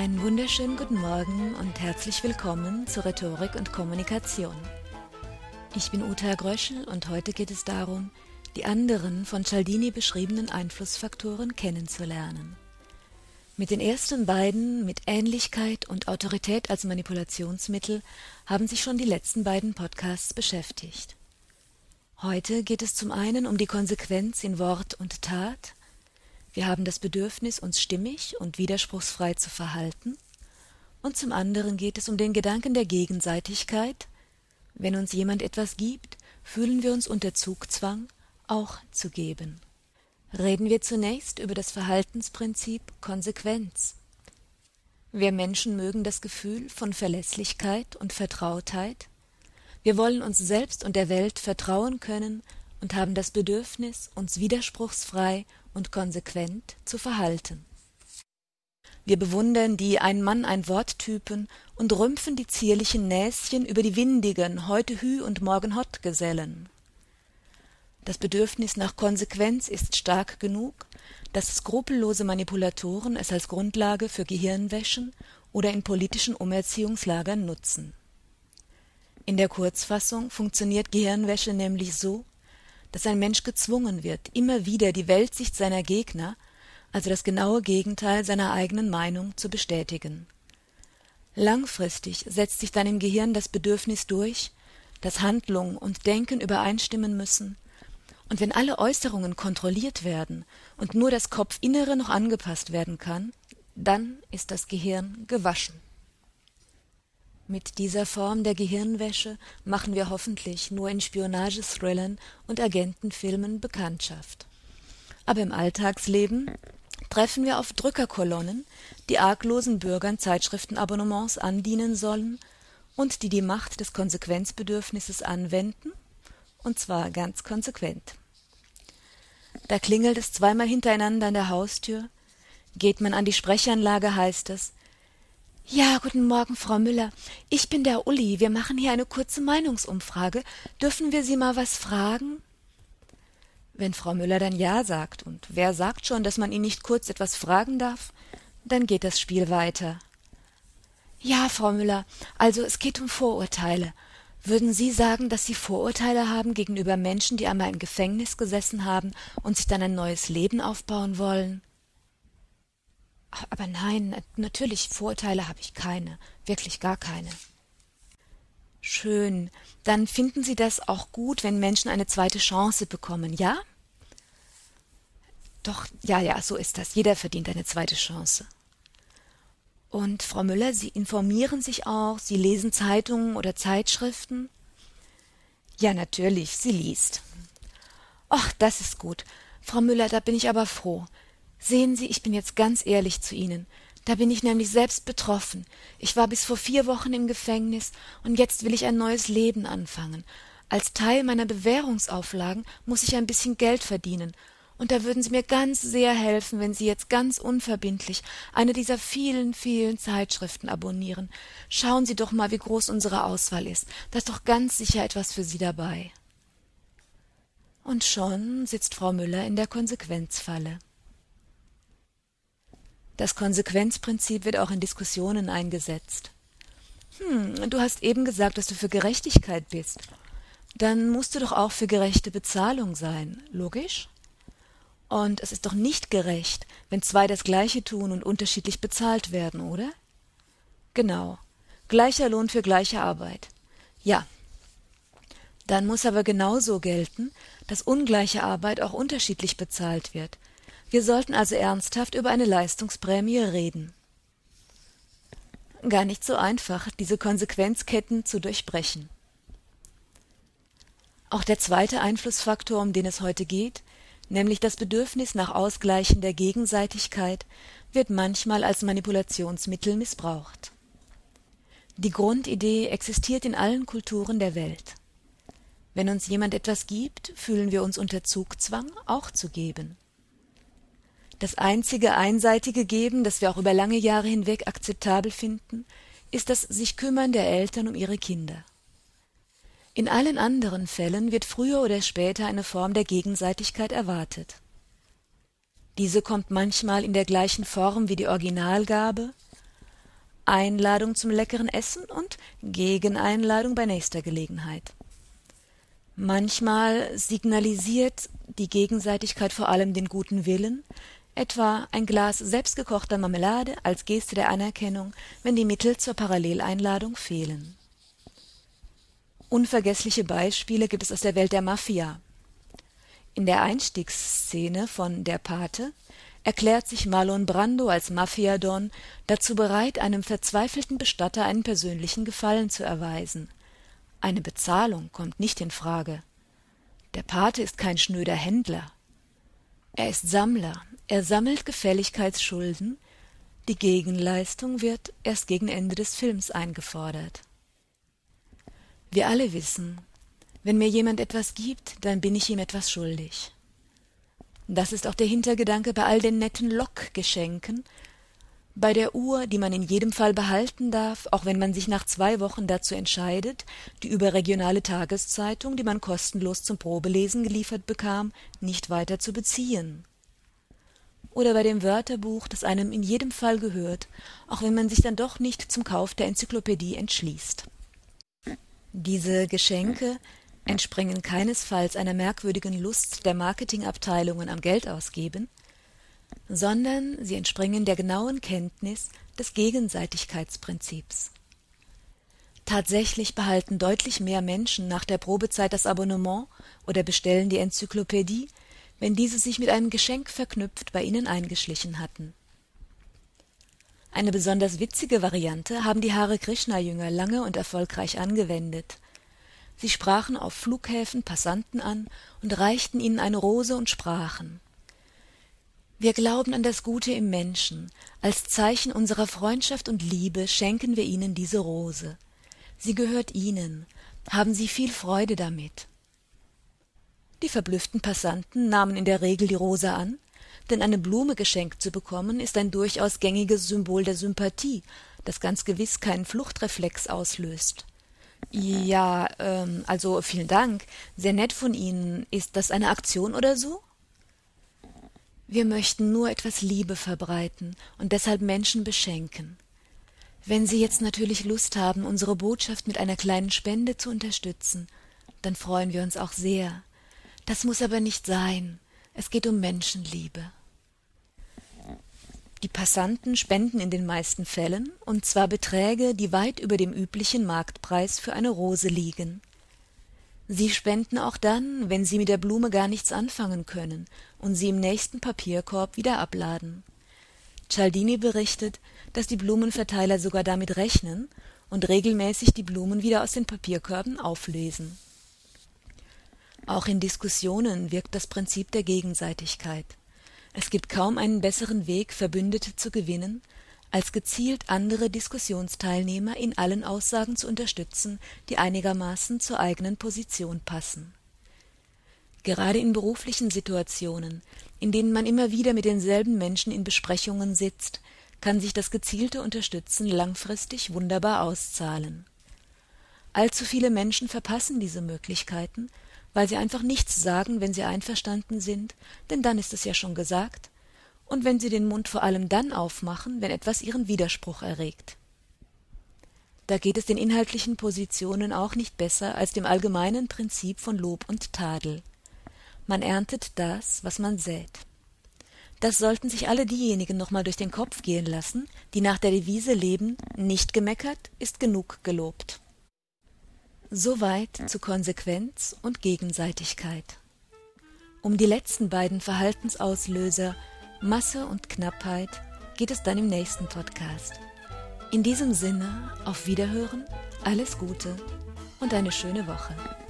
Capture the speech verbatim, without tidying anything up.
Einen wunderschönen guten Morgen und herzlich willkommen zu Rhetorik und Kommunikation. Ich bin Uta Gröschel und heute geht es darum, die anderen von Cialdini beschriebenen Einflussfaktoren kennenzulernen. Mit den ersten beiden, mit Ähnlichkeit und Autorität als Manipulationsmittel, haben sich schon die letzten beiden Podcasts beschäftigt. Heute geht es zum einen um die Konsequenz in Wort und Tat. Wir haben das Bedürfnis, uns stimmig und widerspruchsfrei zu verhalten. Und zum anderen geht es um den Gedanken der Gegenseitigkeit. Wenn uns jemand etwas gibt, fühlen wir uns unter Zugzwang, auch zu geben. Reden wir zunächst über das Verhaltensprinzip Konsequenz. Wir Menschen mögen das Gefühl von Verlässlichkeit und Vertrautheit. Wir wollen uns selbst und der Welt vertrauen können und haben das Bedürfnis, uns widerspruchsfrei und konsequent zu verhalten. Wir bewundern die Ein-Mann-Ein-Wort-Typen und rümpfen die zierlichen Näschen über die windigen heute Hü und morgen Hott Gesellen. Das Bedürfnis nach Konsequenz ist stark genug, dass skrupellose Manipulatoren es als Grundlage für Gehirnwäschen oder in politischen Umerziehungslagern nutzen. In der Kurzfassung funktioniert Gehirnwäsche nämlich so, dass ein Mensch gezwungen wird, immer wieder die Weltsicht seiner Gegner, also das genaue Gegenteil seiner eigenen Meinung, zu bestätigen. Langfristig setzt sich dann im Gehirn das Bedürfnis durch, dass Handlung und Denken übereinstimmen müssen, und wenn alle Äußerungen kontrolliert werden und nur das Kopfinnere noch angepasst werden kann, dann ist das Gehirn gewaschen. Mit dieser Form der Gehirnwäsche machen wir hoffentlich nur in Spionagethrillern und Agentenfilmen Bekanntschaft. Aber im Alltagsleben treffen wir auf Drückerkolonnen, die arglosen Bürgern Zeitschriftenabonnements andienen sollen und die die Macht des Konsequenzbedürfnisses anwenden, und zwar ganz konsequent. Da klingelt es zweimal hintereinander an der Haustür. Geht man an die Sprechanlage, heißt es: »Ja, guten Morgen, Frau Müller. Ich bin der Uli. Wir machen hier eine kurze Meinungsumfrage. Dürfen wir Sie mal was fragen?« Wenn Frau Müller dann Ja sagt, und wer sagt schon, dass man ihn nicht kurz etwas fragen darf, dann geht das Spiel weiter. »Ja, Frau Müller, also es geht um Vorurteile. Würden Sie sagen, dass Sie Vorurteile haben gegenüber Menschen, die einmal im Gefängnis gesessen haben und sich dann ein neues Leben aufbauen wollen?« »Aber nein, natürlich, Vorurteile habe ich keine, wirklich gar keine.« »Schön, dann finden Sie das auch gut, wenn Menschen eine zweite Chance bekommen, ja?« »Doch, ja, ja, so ist das, jeder verdient eine zweite Chance.« »Und Frau Müller, Sie informieren sich auch, Sie lesen Zeitungen oder Zeitschriften?« »Ja, natürlich, sie liest.« »Ach, das ist gut. Frau Müller, da bin ich aber froh. Sehen Sie, ich bin jetzt ganz ehrlich zu Ihnen. Da bin ich nämlich selbst betroffen. Ich war bis vor vier Wochen im Gefängnis und jetzt will ich ein neues Leben anfangen. Als Teil meiner Bewährungsauflagen muss ich ein bisschen Geld verdienen. Und da würden Sie mir ganz sehr helfen, wenn Sie jetzt ganz unverbindlich eine dieser vielen, vielen Zeitschriften abonnieren. Schauen Sie doch mal, wie groß unsere Auswahl ist. Da ist doch ganz sicher etwas für Sie dabei.« Und schon sitzt Frau Müller in der Konsequenzfalle. Das Konsequenzprinzip wird auch in Diskussionen eingesetzt. »Hm, du hast eben gesagt, dass du für Gerechtigkeit bist. Dann musst du doch auch für gerechte Bezahlung sein, logisch? Und es ist doch nicht gerecht, wenn zwei das Gleiche tun und unterschiedlich bezahlt werden, oder?« »Genau. Gleicher Lohn für gleiche Arbeit. Ja. Dann muss aber genauso gelten, dass ungleiche Arbeit auch unterschiedlich bezahlt wird. Wir sollten also ernsthaft über eine Leistungsprämie reden.« Gar nicht so einfach, diese Konsequenzketten zu durchbrechen. Auch der zweite Einflussfaktor, um den es heute geht, nämlich das Bedürfnis nach Ausgleichen der Gegenseitigkeit, wird manchmal als Manipulationsmittel missbraucht. Die Grundidee existiert in allen Kulturen der Welt. Wenn uns jemand etwas gibt, fühlen wir uns unter Zugzwang, auch zu geben. Das einzige einseitige Geben, das wir auch über lange Jahre hinweg akzeptabel finden, ist das sich Kümmern der Eltern um ihre Kinder. In allen anderen Fällen wird früher oder später eine Form der Gegenseitigkeit erwartet. Diese kommt manchmal in der gleichen Form wie die Originalgabe, Einladung zum leckeren Essen und Gegeneinladung bei nächster Gelegenheit. Manchmal signalisiert die Gegenseitigkeit vor allem den guten Willen, etwa ein Glas selbstgekochter Marmelade als Geste der Anerkennung, wenn die Mittel zur Paralleleinladung fehlen. Unvergessliche Beispiele gibt es aus der Welt der Mafia. In der Einstiegsszene von Der Pate erklärt sich Marlon Brando als Mafiadon dazu bereit, einem verzweifelten Bestatter einen persönlichen Gefallen zu erweisen. Eine Bezahlung kommt nicht in Frage. Der Pate ist kein schnöder Händler. Er ist Sammler, er sammelt Gefälligkeitsschulden, die Gegenleistung wird erst gegen Ende des Films eingefordert. Wir alle wissen, wenn mir jemand etwas gibt, dann bin ich ihm etwas schuldig. Das ist auch der Hintergedanke bei all den netten Lockgeschenken, bei der Uhr, die man in jedem Fall behalten darf, auch wenn man sich nach zwei Wochen dazu entscheidet, die überregionale Tageszeitung, die man kostenlos zum Probelesen geliefert bekam, nicht weiter zu beziehen. Oder bei dem Wörterbuch, das einem in jedem Fall gehört, auch wenn man sich dann doch nicht zum Kauf der Enzyklopädie entschließt. Diese Geschenke entspringen keinesfalls einer merkwürdigen Lust der Marketingabteilungen am Geldausgeben, sondern sie entspringen der genauen Kenntnis des Gegenseitigkeitsprinzips. Tatsächlich behalten deutlich mehr Menschen nach der Probezeit das Abonnement oder bestellen die Enzyklopädie, wenn diese sich mit einem Geschenk verknüpft bei ihnen eingeschlichen hatten. Eine besonders witzige Variante haben die Hare-Krishna-Jünger lange und erfolgreich angewendet. Sie sprachen auf Flughäfen Passanten an und reichten ihnen eine Rose und sprachen: Wir glauben an das Gute im Menschen. Als Zeichen unserer Freundschaft und Liebe schenken wir Ihnen diese Rose. Sie gehört Ihnen. Haben Sie viel Freude damit. Die verblüfften Passanten nahmen in der Regel die Rose an, denn eine Blume geschenkt zu bekommen, ist ein durchaus gängiges Symbol der Sympathie, das ganz gewiss keinen Fluchtreflex auslöst. Ja, ähm, also vielen Dank, sehr nett von Ihnen. Ist das eine Aktion oder so? Wir möchten nur etwas Liebe verbreiten und deshalb Menschen beschenken. Wenn Sie jetzt natürlich Lust haben, unsere Botschaft mit einer kleinen Spende zu unterstützen, dann freuen wir uns auch sehr. Das muss aber nicht sein. Es geht um Menschenliebe. Die Passanten spenden in den meisten Fällen, und zwar Beträge, die weit über dem üblichen Marktpreis für eine Rose liegen. Sie spenden auch dann, wenn sie mit der Blume gar nichts anfangen können und sie im nächsten Papierkorb wieder abladen. Cialdini berichtet, dass die Blumenverteiler sogar damit rechnen und regelmäßig die Blumen wieder aus den Papierkörben auflesen. Auch in Diskussionen wirkt das Prinzip der Gegenseitigkeit. Es gibt kaum einen besseren Weg, Verbündete zu gewinnen, als gezielt andere Diskussionsteilnehmer in allen Aussagen zu unterstützen, die einigermaßen zur eigenen Position passen. Gerade in beruflichen Situationen, in denen man immer wieder mit denselben Menschen in Besprechungen sitzt, kann sich das gezielte Unterstützen langfristig wunderbar auszahlen. Allzu viele Menschen verpassen diese Möglichkeiten, weil sie einfach nichts sagen, wenn sie einverstanden sind, denn dann ist es ja schon gesagt, und wenn sie den Mund vor allem dann aufmachen, wenn etwas ihren Widerspruch erregt. Da geht es den inhaltlichen Positionen auch nicht besser als dem allgemeinen Prinzip von Lob und Tadel. Man erntet das, was man sät. Das sollten sich alle diejenigen noch mal durch den Kopf gehen lassen, die nach der Devise leben: Nicht gemeckert ist genug gelobt. Soweit zu Konsequenz und Gegenseitigkeit. Um die letzten beiden Verhaltensauslöser, Masse und Knappheit, geht es dann im nächsten Podcast. In diesem Sinne, auf Wiederhören, alles Gute und eine schöne Woche.